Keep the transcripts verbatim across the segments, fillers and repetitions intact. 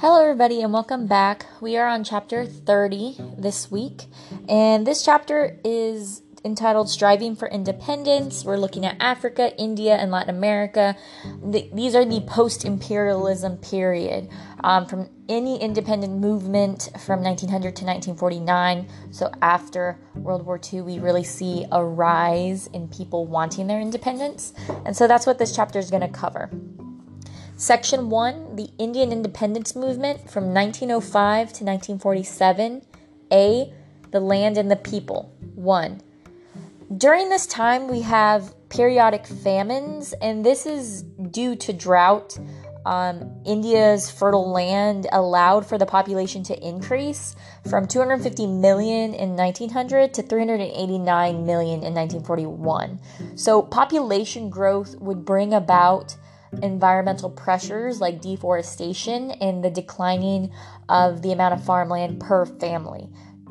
Hello, everybody, and welcome back. We are on chapter thirty this week, and this chapter is entitled Striving for Independence. We're looking at Africa, India, and Latin America. The, these are the post-imperialism period, um, from any independent movement from nineteen hundred to nineteen forty-nine. So after World War Two, we really see a rise in people wanting their independence, and so that's what this chapter is going to cover. Section one, the Indian Independence Movement from nineteen oh five to nineteen forty-seven. A, the land and the people. one. During this time, we have periodic famines, and this is due to drought. Um, India's fertile land allowed for the population to increase from two hundred fifty million in nineteen hundred to three hundred eighty-nine million in nineteen forty-one. So population growth would bring about environmental pressures like deforestation and the declining of the amount of farmland per family.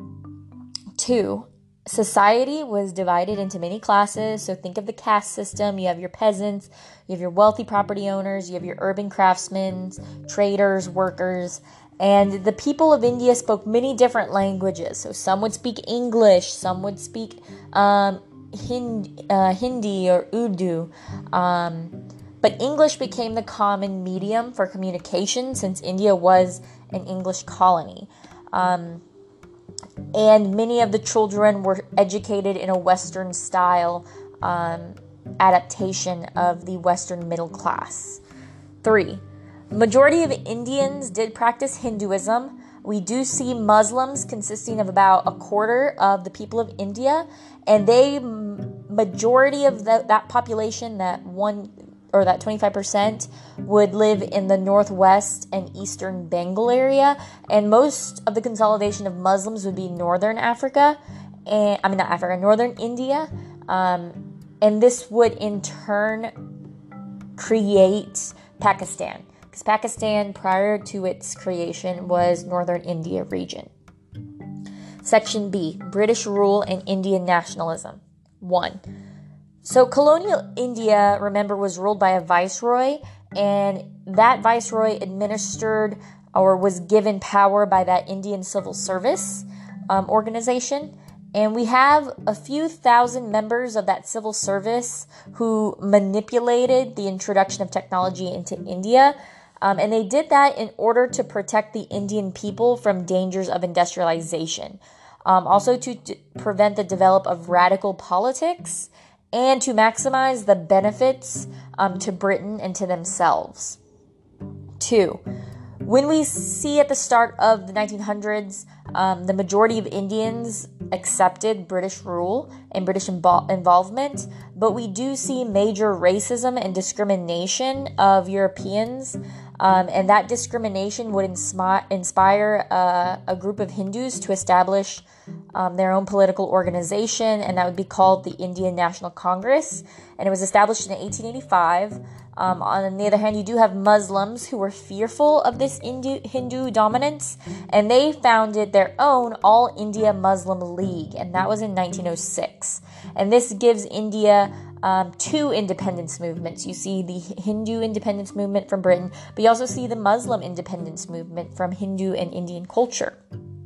Two, society was divided into many classes. So think of the caste system. You have your peasants, you have your wealthy property owners, you have your urban craftsmen, traders, workers, and the people of India spoke many different languages. So some would speak English, some would speak um, Hind- uh, Hindi or Urdu. Um, But English became the common medium for communication since India was an English colony. Um, and many of the children were educated in a Western style um, adaptation of the Western middle class. Three, majority of Indians did practice Hinduism. We do see Muslims consisting of about a quarter of the people of India, and they, majority of the, that population, that one or that twenty-five percent would live in the northwest and eastern Bengal area, and most of the consolidation of Muslims would be northern Africa, and I mean not Africa, northern India, um, and this would in turn create Pakistan, because Pakistan prior to its creation was northern India region. Section B, British rule and Indian nationalism. One. So colonial India, remember, was ruled by a viceroy, and that viceroy administered or was given power by that Indian Civil Service um, organization. And we have a few thousand members of that civil service who manipulated the introduction of technology into India. Um, and they did that in order to protect the Indian people from dangers of industrialization. Um, also to d- prevent the development of radical politics, and to maximize the benefits um, to Britain and to themselves. Two, when we see at the start of the nineteen hundreds, um, the majority of Indians accepted British rule and British invo- involvement, but we do see major racism and discrimination of Europeans, um, and that discrimination would insmi- inspire uh, a group of Hindus to establish Um, their own political organization, and that would be called the Indian National Congress, and it was established in eighteen eighty-five. Um, on the other hand, you do have Muslims who were fearful of this Hindu, Hindu dominance, and they founded their own All India Muslim League, and that was in nineteen oh six. And this gives India um, two independence movements. You see the Hindu independence movement from Britain, but you also see the Muslim independence movement from Hindu and Indian culture.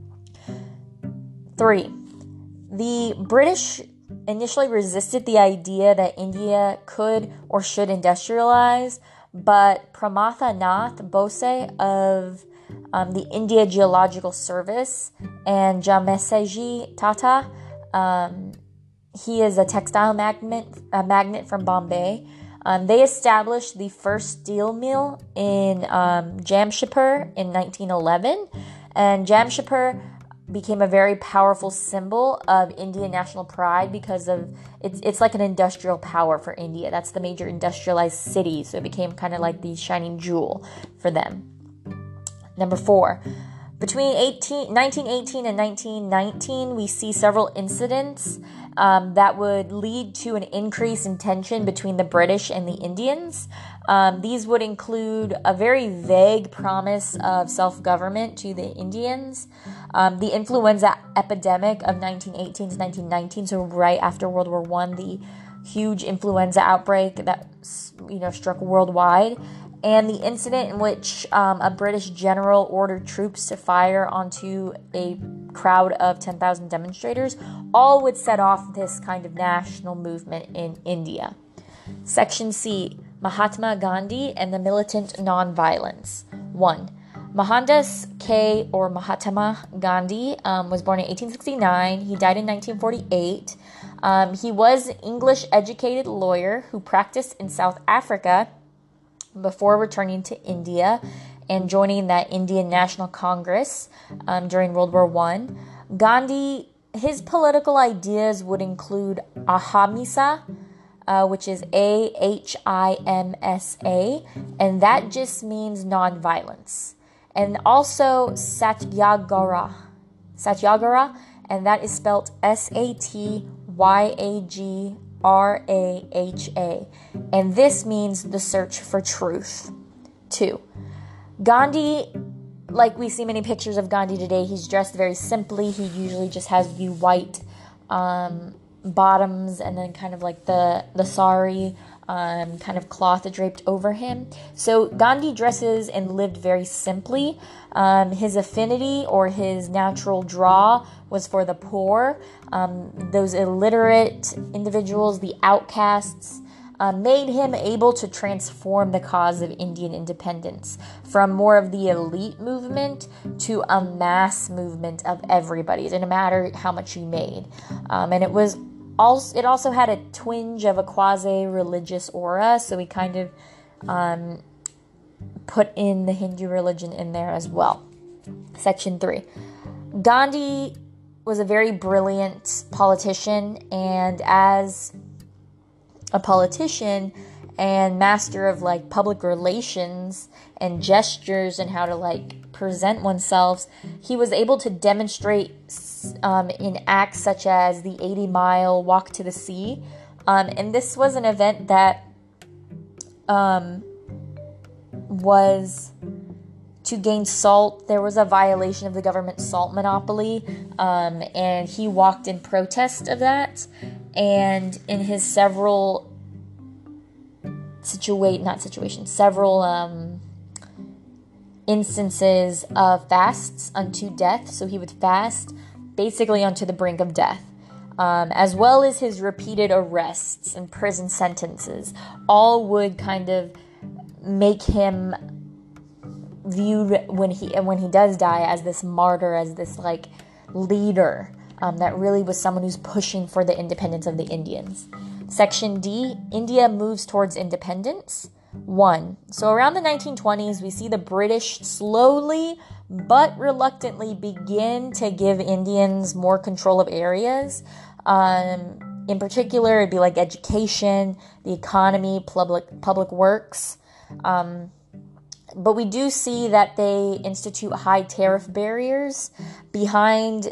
Three, the British initially resisted the idea that India could or should industrialize, but Pramatha Nath Bose of um, the India Geological Service and Jamseji Tata, um, he is a textile magnet, a magnet from Bombay. Um, they established the first steel mill in um, Jamshedpur in nineteen eleven, and Jamshedpur became a very powerful symbol of Indian national pride because of it's it's like an industrial power for India. That's the major industrialized city, so it became kind of like the shining jewel for them. Number four, between nineteen eighteen and nineteen nineteen, we see several incidents um, that would lead to an increase in tension between the British and the Indians. Um, these would include a very vague promise of self-government to the Indians, um, the influenza epidemic of nineteen eighteen to nineteen nineteen, so right after World War One, the huge influenza outbreak that, you know, struck worldwide, and the incident in which um, a British general ordered troops to fire onto a crowd of ten thousand demonstrators, all would set off this kind of national movement in India. Section C, Mahatma Gandhi and the Militant Nonviolence. one. Mohandas K. or Mahatma Gandhi um, was born in eighteen sixty-nine. He died in nineteen forty-eight. Um, he was an English-educated lawyer who practiced in South Africa before returning to India and joining that Indian National Congress um, during World War One. Gandhi, his political ideas would include Ahimsa, uh, which is A H I M S A, and that just means nonviolence. And also Satyagraha, Satyagraha, and that is spelled S A T Y A G R A H A, and this means the search for truth. Two, Gandhi, like we see many pictures of Gandhi today, he's dressed very simply. He usually just has the white um, bottoms and then kind of like the, the sari um, kind of cloth draped over him. So Gandhi dresses and lived very simply. Um, his affinity or his natural draw was for the poor, um, those illiterate individuals, the outcasts, uh, made him able to transform the cause of Indian independence from more of the elite movement to a mass movement of everybody. It didn't matter how much you made. Um, and it was also, it also had a twinge of a quasi-religious aura, so we kind of um, put in the Hindu religion in there as well. Section three. Gandhi was a very brilliant politician, and as a politician and master of like public relations and gestures and how to like present oneself, he was able to demonstrate um, in acts such as the eighty mile walk to the sea. Um, and this was an event that um, was to gain salt. There was a violation of the government salt monopoly, um, and he walked in protest of that. And in his several situate, not situations, several um, instances of fasts unto death, so he would fast basically onto the brink of death, um, as well as his repeated arrests and prison sentences, all would kind of make him viewed when he when he does die as this martyr, as this like leader um, that really was someone who's pushing for the independence of the Indians. Section D, India moves towards independence. One, so around the nineteen twenties, we see the British slowly but reluctantly begin to give Indians more control of areas. Um, in particular, it'd be like education, the economy, public public works. Um, But we do see that they institute high tariff barriers behind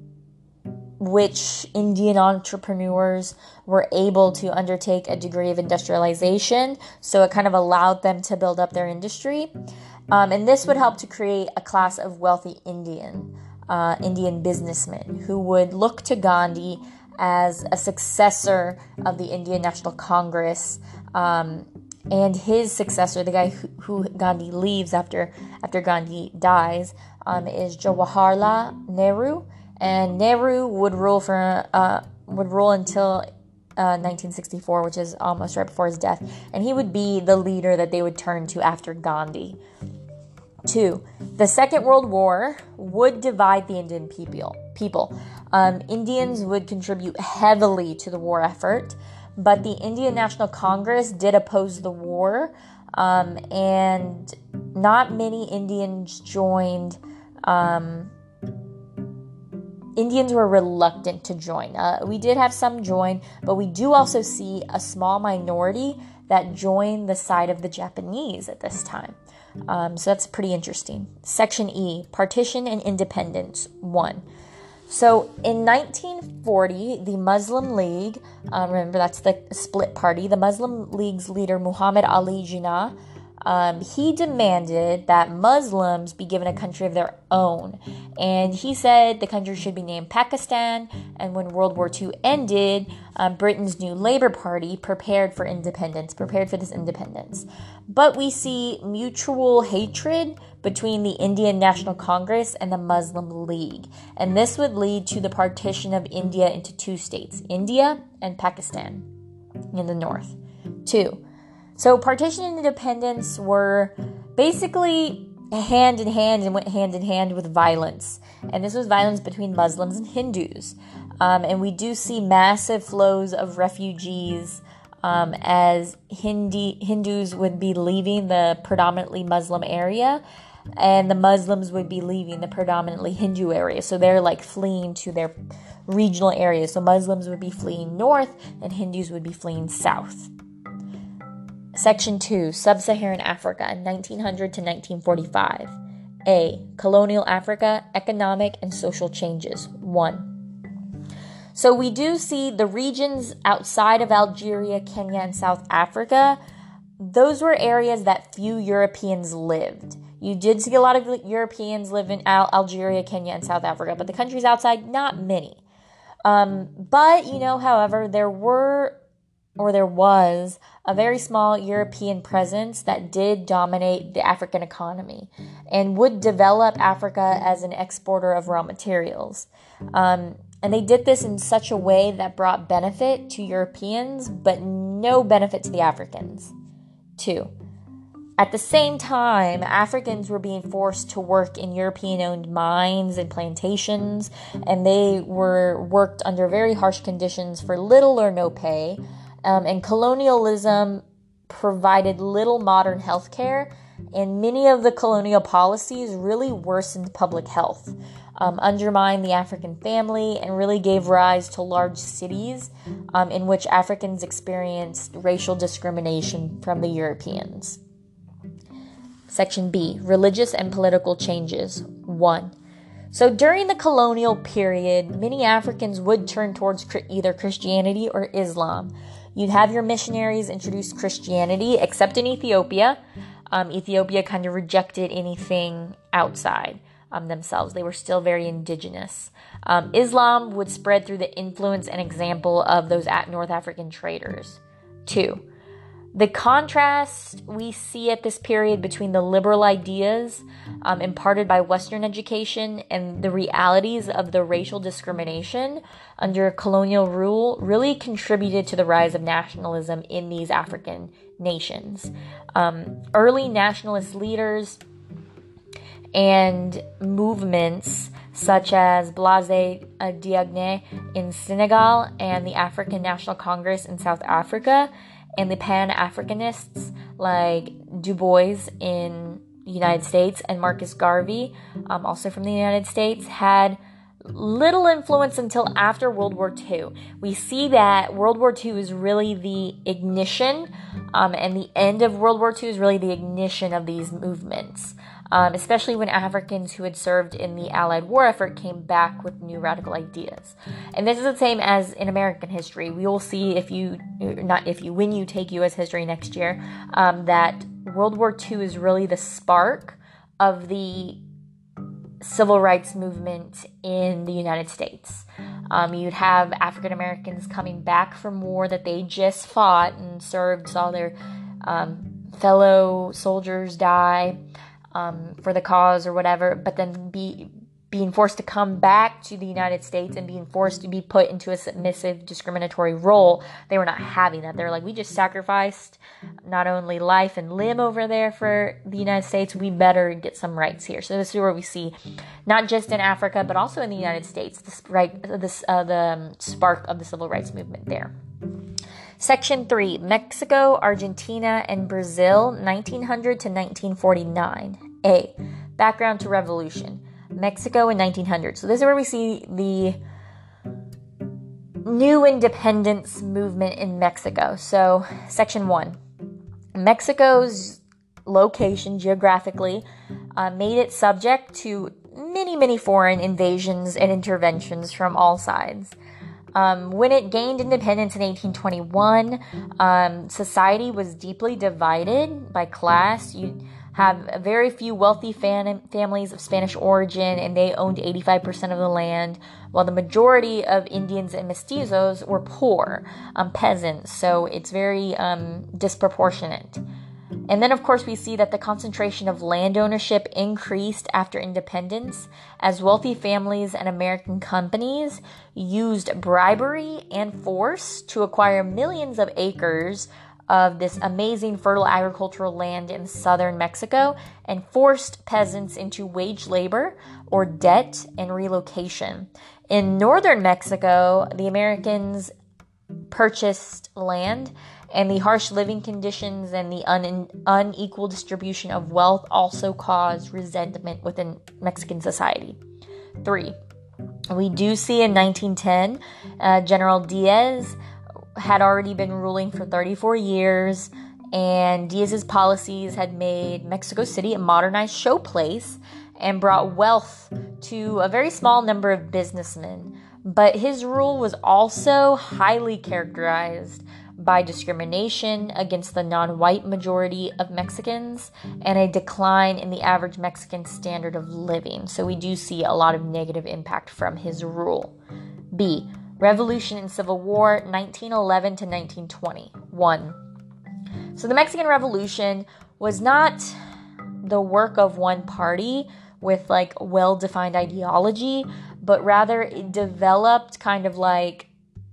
which Indian entrepreneurs were able to undertake a degree of industrialization. So it kind of allowed them to build up their industry. Um, and this would help to create a class of wealthy Indian, uh, Indian businessmen who would look to Gandhi as a successor of the Indian National Congress, um, and his successor, the guy who, who Gandhi leaves after after Gandhi dies, um, is Jawaharlal Nehru, and Nehru would rule for uh, would rule until uh, nineteen sixty-four, which is almost right before his death, and he would be the leader that they would turn to after Gandhi. Two, the Second World War would divide the Indian people. People, um, Indians would contribute heavily to the war effort. But the Indian National Congress did oppose the war, um, and not many Indians joined. Um, Indians were reluctant to join. Uh, we did have some join, but we do also see a small minority that joined the side of the Japanese at this time. Um, so that's pretty interesting. Section E, Partition and Independence, one. So in nineteen forty, the Muslim League, um, remember that's the split party, the Muslim League's leader Muhammad Ali Jinnah Um, he demanded that Muslims be given a country of their own. And he said the country should be named Pakistan. And when World War Two ended, um, Britain's new Labour Party prepared for independence, prepared for this independence. But we see mutual hatred between the Indian National Congress and the Muslim League. And this would lead to the partition of India into two states, India and Pakistan in the north. Two. So partition and independence were basically hand in hand and went hand in hand with violence. And this was violence between Muslims and Hindus. Um, and we do see massive flows of refugees um, as Hindi, Hindus would be leaving the predominantly Muslim area, and the Muslims would be leaving the predominantly Hindu area. So they're like fleeing to their regional areas. So Muslims would be fleeing north and Hindus would be fleeing south. Section two, Sub-Saharan Africa, nineteen hundred to nineteen forty-five. A. Colonial Africa, Economic and Social Changes. one. So we do see the regions outside of Algeria, Kenya, and South Africa. Those were areas that few Europeans lived. You did see a lot of Europeans live in Al- Algeria, Kenya, and South Africa, but the countries outside, not many. Um, but, you know, however, there were, or there was, a very small European presence that did dominate the African economy and would develop Africa as an exporter of raw materials. Um, and they did this in such a way that brought benefit to Europeans, but no benefit to the Africans. Two. At the same time, Africans were being forced to work in European-owned mines and plantations, and they were worked under very harsh conditions for little or no pay. Um, and colonialism provided little modern health care, and many of the colonial policies really worsened public health, um, undermined the African family, and really gave rise to large cities um, in which Africans experienced racial discrimination from the Europeans. Section B, Religious and Political Changes. one. So during the colonial period, many Africans would turn towards either Christianity or Islam. You'd have your missionaries introduce Christianity, except in Ethiopia. Um, Ethiopia kind of rejected anything outside um, themselves. They were still very indigenous. Um, Islam would spread through the influence and example of those North African traders. Two. The contrast we see at this period between the liberal ideas um, imparted by Western education and the realities of the racial discrimination under colonial rule really contributed to the rise of nationalism in these African nations. Um, early nationalist leaders and movements such as Blaise uh, Diagne in Senegal and the African National Congress in South Africa, and the Pan-Africanists like Du Bois in the United States and Marcus Garvey, um, also from the United States, had little influence until after World War Two. We see that World War Two is really the ignition, um, and the end of World War Two is really the ignition of these movements, um, especially when Africans who had served in the Allied war effort came back with new radical ideas. And this is the same as in American history. We will see if you, not if you, when you take U S history next year, um, that World War Two is really the spark of the civil rights movement in the United States. Um, you'd have African Americans coming back from war that they just fought and served, saw their um, fellow soldiers die um, for the cause or whatever, but then be being forced to come back to the United States and being forced to be put into a submissive, discriminatory role. They were not having that. They're like, we just sacrificed not only life and limb over there for the United States, we better get some rights here. So this is where we see, not just in Africa, but also in the United States, this, right, this, uh, the um, spark of the civil rights movement there. Section three, Mexico, Argentina, and Brazil, nineteen hundred to nineteen forty-nine. A, background to revolution. Mexico in nineteen hundred. So this is where we see the new independence movement in Mexico. So section one, Mexico's location geographically uh, made it subject to many, many foreign invasions and interventions from all sides. Um, when it gained independence in eighteen twenty-one, um, society was deeply divided by class. You have very few wealthy fam- families of Spanish origin, and they owned eighty-five percent of the land, while the majority of Indians and mestizos were poor, um, peasants. So it's very um, disproportionate. And then, of course, we see that the concentration of land ownership increased after independence as wealthy families and American companies used bribery and force to acquire millions of acres of this amazing fertile agricultural land in southern Mexico and forced peasants into wage labor or debt and relocation. In northern Mexico, the Americans purchased land, and the harsh living conditions and the un- unequal distribution of wealth also caused resentment within Mexican society. Three, we do see in nineteen ten, uh, General Diaz had already been ruling for thirty-four years, and Diaz's policies had made Mexico City a modernized showplace and brought wealth to a very small number of businessmen. But his rule was also highly characterized by discrimination against the non-white majority of Mexicans and a decline in the average Mexican standard of living. So we do see a lot of negative impact from his rule. B. Revolution and Civil War, nineteen eleven to nineteen twenty. One. So the Mexican Revolution was not the work of one party with like well-defined ideology, but rather it developed kind of like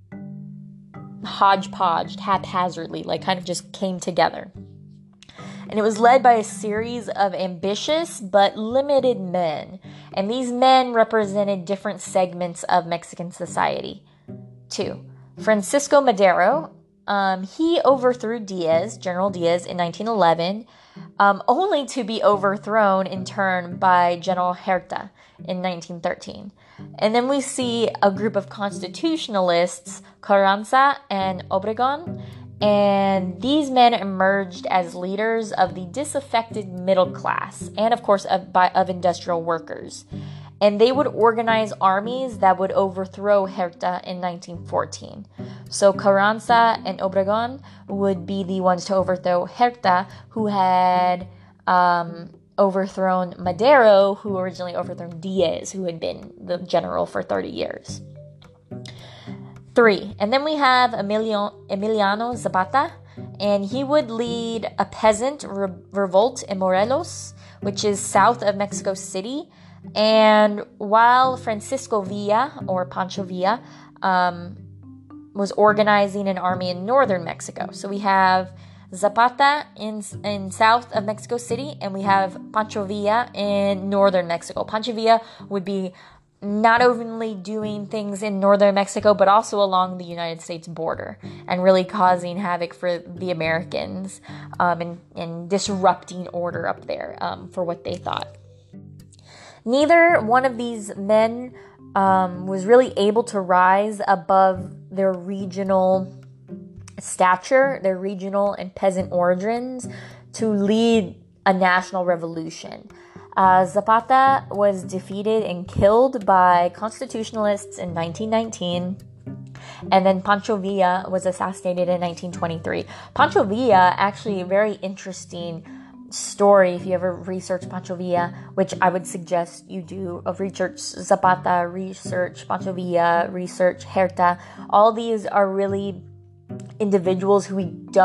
hodgepodge, haphazardly, like kind of just came together. And it was led by a series of ambitious but limited men. And these men represented different segments of Mexican society. Two, Francisco Madero. Um, he overthrew Diaz, General Diaz, in nineteen eleven, um, only to be overthrown in turn by General Huerta in nineteen thirteen. And then we see a group of constitutionalists, Carranza and Obregon, and these men emerged as leaders of the disaffected middle class and, of course, of, by, of industrial workers. And they would organize armies that would overthrow Huerta in nineteen fourteen. So Carranza and Obregon would be the ones to overthrow Huerta, who had um, overthrown Madero, who originally overthrown Diaz, who had been the general for thirty years. Three, and then we have Emilio, Emiliano Zapata, and he would lead a peasant re- revolt in Morelos, which is south of Mexico City. And while Francisco Villa, or Pancho Villa, um, was organizing an army in northern Mexico. So we have Zapata in in south of Mexico City, and we have Pancho Villa in northern Mexico. Pancho Villa would be not only doing things in northern Mexico, but also along the United States border, and really causing havoc for the Americans um, and, and disrupting order up there um, for what they thought. Neither one of these men um, was really able to rise above their regional stature, their regional and peasant origins, to lead a national revolution. Uh, Zapata was defeated and killed by constitutionalists in nineteen nineteen, and then Pancho Villa was assassinated in nineteen twenty-three. Pancho Villa, actually a very interesting story if you ever research Pancho Villa, which I would suggest you do. Of research Zapata, research Pancho Villa, research Huerta. All these are really individuals who we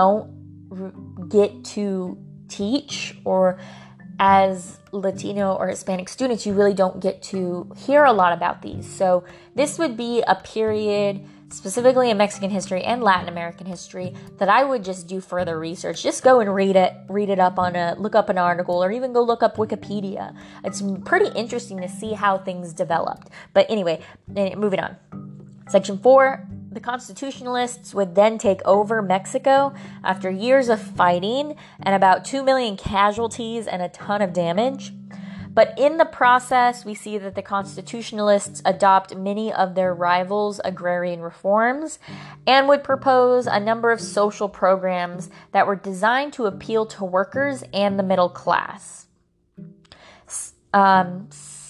don't get to teach, or as Latino or Hispanic students, you really don't get to hear a lot about these. So this would be a period, specifically in Mexican history and Latin American history, that I would just do further research. Just go and read it, read it up on a, look up an article, or even go look up Wikipedia. It's pretty interesting to see how things developed. But anyway, moving on. Section four, the constitutionalists would then take over Mexico after years of fighting and about two million casualties and a ton of damage. But in the process, we see that the constitutionalists adopt many of their rivals' agrarian reforms and would propose a number of social programs that were designed to appeal to workers and the middle class. Um,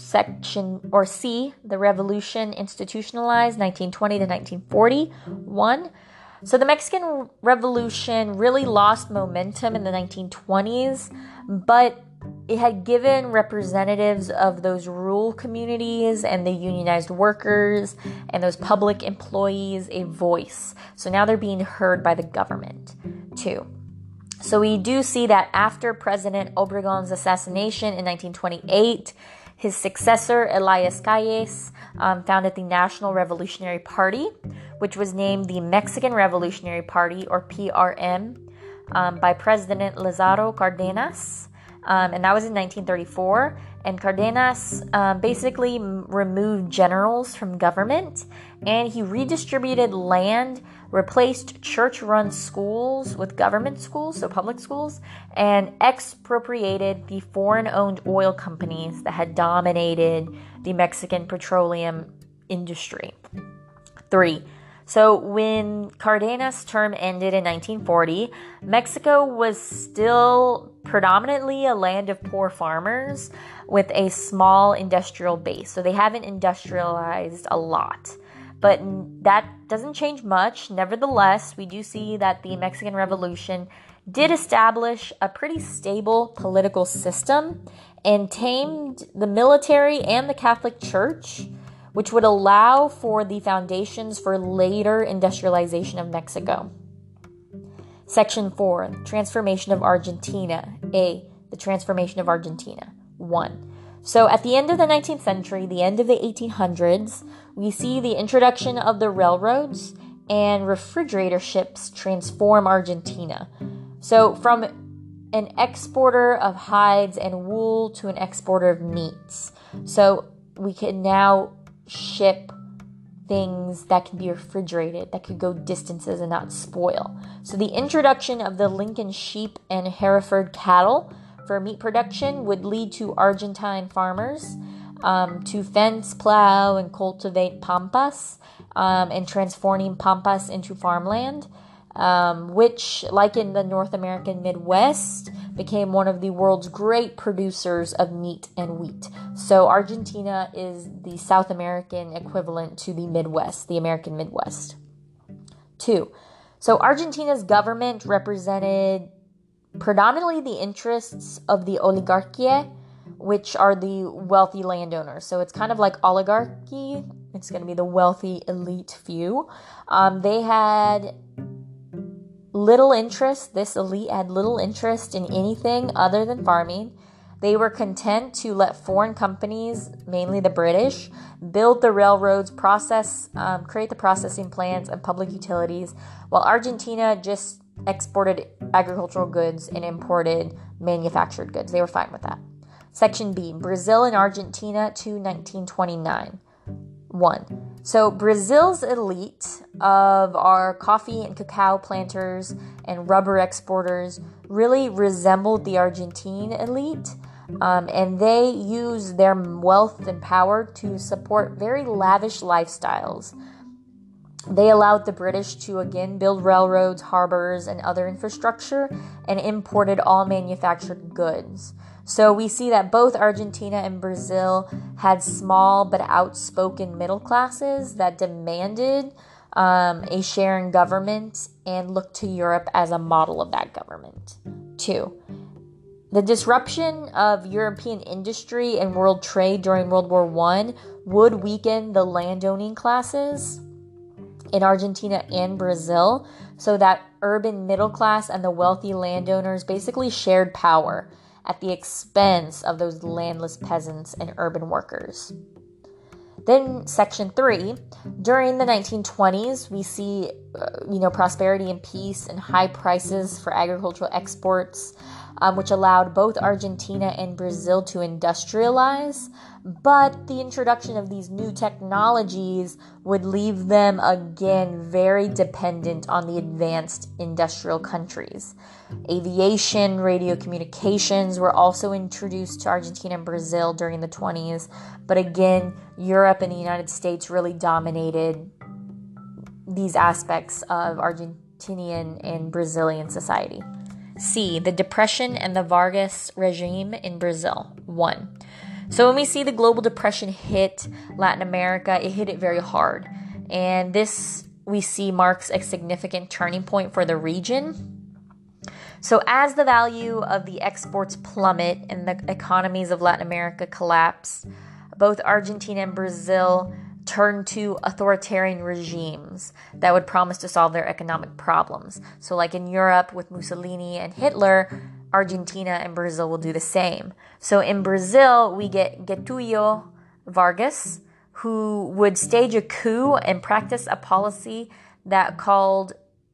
Section or C, the revolution institutionalized nineteen twenty to nineteen forty-one. So the Mexican Revolution really lost momentum in the nineteen twenties, but it had given representatives of those rural communities and the unionized workers and those public employees a voice. So now they're being heard by the government too. So we do see that after President Obregon's assassination in nineteen twenty-eight, his successor, Elias Calles, um, founded the National Revolutionary Party, which was named the Mexican Revolutionary Party, or P R M, um, by President Lázaro Cárdenas. Um, and that was in nineteen thirty-four. And Cardenas um, basically m- removed generals from government, and he redistributed land, replaced church-run schools with government schools, so public schools, and expropriated the foreign-owned oil companies that had dominated the Mexican petroleum industry. Three. So when Cardenas' term ended in nineteen forty, Mexico was still predominantly a land of poor farmers with a small industrial base. So they haven't industrialized a lot. But that doesn't change much. Nevertheless, we do see that the Mexican Revolution did establish a pretty stable political system and tamed the military and the Catholic Church, which would allow for the foundations for later industrialization of Mexico. Section four, Transformation of Argentina. A, the Transformation of Argentina. One. So at the end of the nineteenth century, the end of the eighteen hundreds, we see the introduction of the railroads and refrigerator ships transform Argentina. So from an exporter of hides and wool to an exporter of meats. So we can now ship things that can be refrigerated, that could go distances and not spoil. So the introduction of the Lincoln sheep and Hereford cattle for meat production would lead to Argentine farmers um, to fence, plow, and cultivate pampas, um, and transforming pampas into farmland, um, which, like in the North American Midwest, became one of the world's great producers of meat and wheat. So Argentina is the South American equivalent to the Midwest, the American Midwest. Two, so Argentina's government represented predominantly the interests of the oligarchia, which are the wealthy landowners. So it's kind of like oligarchy. It's going to be the wealthy elite few. Um, they had little interest, this elite had little interest in anything other than farming. They were content to let foreign companies, mainly the British, build the railroads, process, um, create the processing plants and public utilities, while Argentina just exported agricultural goods and imported manufactured goods. They were fine with that. Section B, Brazil and Argentina to nineteen twenty-nine. One. So Brazil's elite of our coffee and cacao planters and rubber exporters really resembled the Argentine elite, um, and they used their wealth and power to support very lavish lifestyles. They allowed the British to again build railroads, harbors, and other infrastructure, and imported all manufactured goods. So we see that both Argentina and Brazil had small but outspoken middle classes that demanded um, a share in government and looked to Europe as a model of that government. Two, the disruption of European industry and world trade during World War One would weaken the landowning classes in Argentina and Brazil, so that urban middle class and the wealthy landowners basically shared power at the expense of those landless peasants and urban workers. Then section three, during the nineteen twenties, we see, uh, you know, prosperity and peace and high prices for agricultural exports, um, which allowed both Argentina and Brazil to industrialize. But the introduction of these new technologies would leave them again very dependent on the advanced industrial countries. Aviation, radio communications were also introduced to Argentina and Brazil during the twenties. But again, Europe and the United States really dominated these aspects of Argentinian and Brazilian society. C. The Depression and the Vargas regime in Brazil. One. So when we see the global depression hit Latin America, it hit it very hard. And this, we see, marks a significant turning point for the region. So as the value of the exports plummet and the economies of Latin America collapse, both Argentina and Brazil turned to authoritarian regimes that would promise to solve their economic problems. So like in Europe with Mussolini and Hitler, Argentina and Brazil will do the same. So in Brazil, we get Getulio Vargas, who would stage a coup and practice a policy that called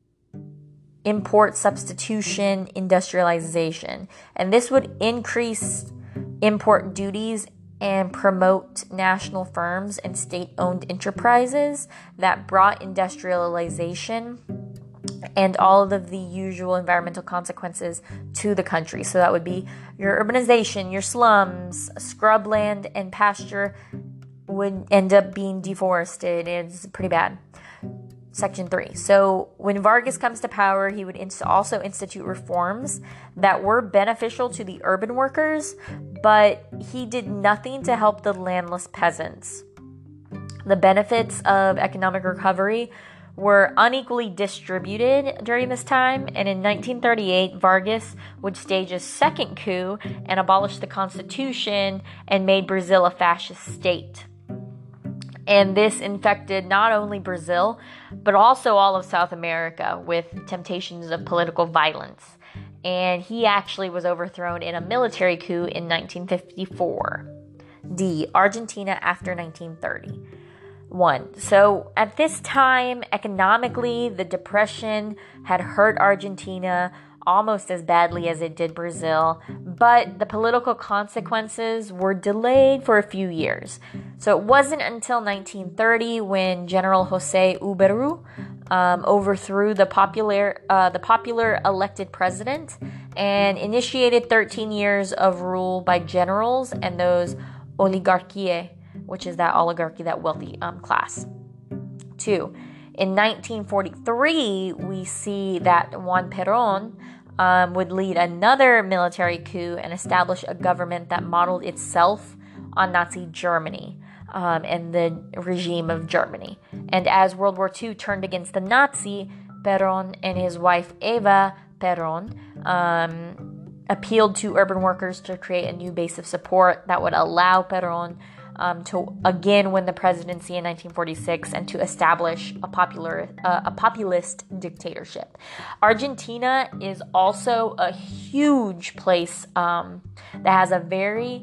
import substitution industrialization. And this would increase import duties and promote national firms and state-owned enterprises that brought industrialization and all of the usual environmental consequences to the country. So that would be your urbanization, your slums, scrubland and pasture would end up being deforested. It's pretty bad. Section three. So when Vargas comes to power, he would inst- also institute reforms that were beneficial to the urban workers, but he did nothing to help the landless peasants. The benefits of economic recovery were unequally distributed during this time, and in nineteen thirty-eight, Vargas would stage a second coup and abolish the constitution and made Brazil a fascist state. And this infected not only Brazil, but also all of South America with temptations of political violence. And he actually was overthrown in a military coup in nineteen fifty-four. D. Argentina after nineteen thirty. One. So at this time, economically, the depression had hurt Argentina almost as badly as it did Brazil, but the political consequences were delayed for a few years. So it wasn't until nineteen thirty when General Jose Uberu um, overthrew the popular uh, the popular elected president and initiated thirteen years of rule by generals and those oligarchiae, which is that oligarchy, that wealthy um, class. Two, in nineteen forty-three, we see that Juan Perón um, would lead another military coup and establish a government that modeled itself on Nazi Germany um, and the regime of Germany. And as World War Two turned against the Nazi, Perón and his wife Eva Perón um, appealed to urban workers to create a new base of support that would allow Perón Um, to again win the presidency in nineteen forty-six and to establish a popular uh, a populist dictatorship. Argentina is also a huge place um, that has a very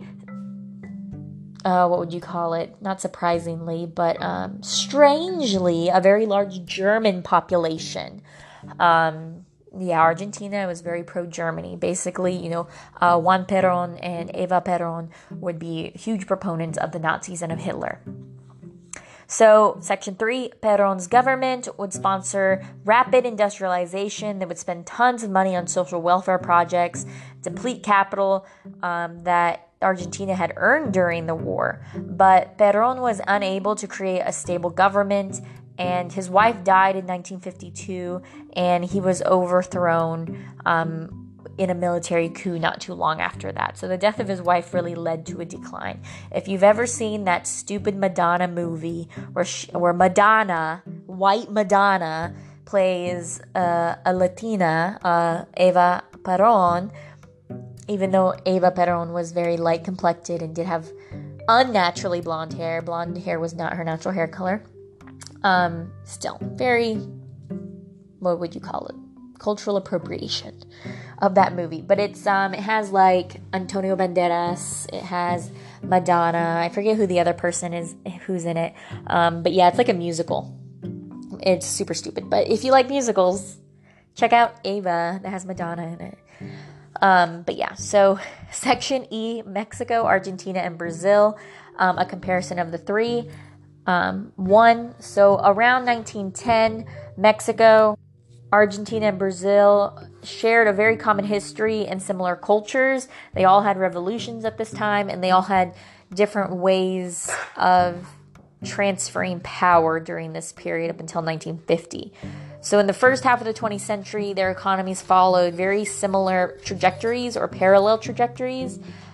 uh, what would you call it? Not surprisingly, but um, strangely, a very large German population. Um, Yeah, Argentina was very pro-Germany. Basically, you know, uh, Juan Perón and Eva Perón would be huge proponents of the Nazis and of Hitler. So, Section three, Perón's government would sponsor rapid industrialization. They would spend tons of money on social welfare projects, deplete capital um, that Argentina had earned during the war. But Perón was unable to create a stable government, and his wife died in nineteen fifty-two, and he was overthrown um, in a military coup not too long after that. So the death of his wife really led to a decline. If you've ever seen that stupid Madonna movie where she, where Madonna, white Madonna, plays uh, a Latina, uh, Eva Perón, even though Eva Perón was very light complected and did have unnaturally blonde hair, blonde hair was not her natural hair color. Um, still, very, what would you call it? Cultural appropriation of that movie. But it's, um, it has like Antonio Banderas, it has Madonna, I forget who the other person is, who's in it. Um, but yeah, it's like a musical. It's super stupid. But if you like musicals, check out Ava, that has Madonna in it. Um, but yeah, so Section E, Mexico, Argentina, and Brazil, um, a comparison of the three. Um, one, so around nineteen ten, Mexico, Argentina, and Brazil shared a very common history and similar cultures. They all had revolutions at this time, and they all had different ways of transferring power during this period up until nineteen fifty. So in the first half of the twentieth century, their economies followed very similar trajectories or parallel trajectories.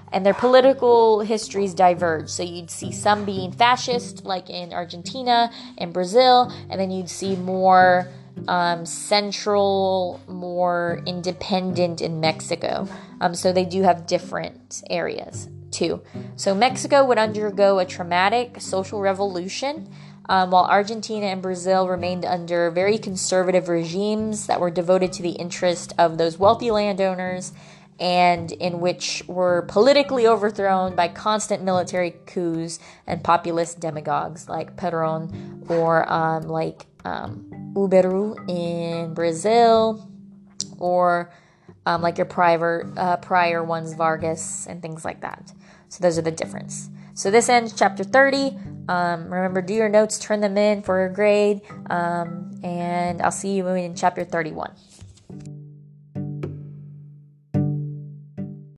and their political histories diverge. So you'd see some being fascist, like in Argentina and Brazil, and then you'd see more um, central, more independent in Mexico. Um, so they do have different areas too. So Mexico would undergo a traumatic social revolution, um, while Argentina and Brazil remained under very conservative regimes that were devoted to the interest of those wealthy landowners, and in which were politically overthrown by constant military coups and populist demagogues like Perón or um, like um, Uberu in Brazil, or um, like your prior, uh, prior ones, Vargas, and things like that. So those are the difference. So this ends chapter thirty. Um, remember, do your notes, turn them in for a grade, um, and I'll see you in chapter thirty-one.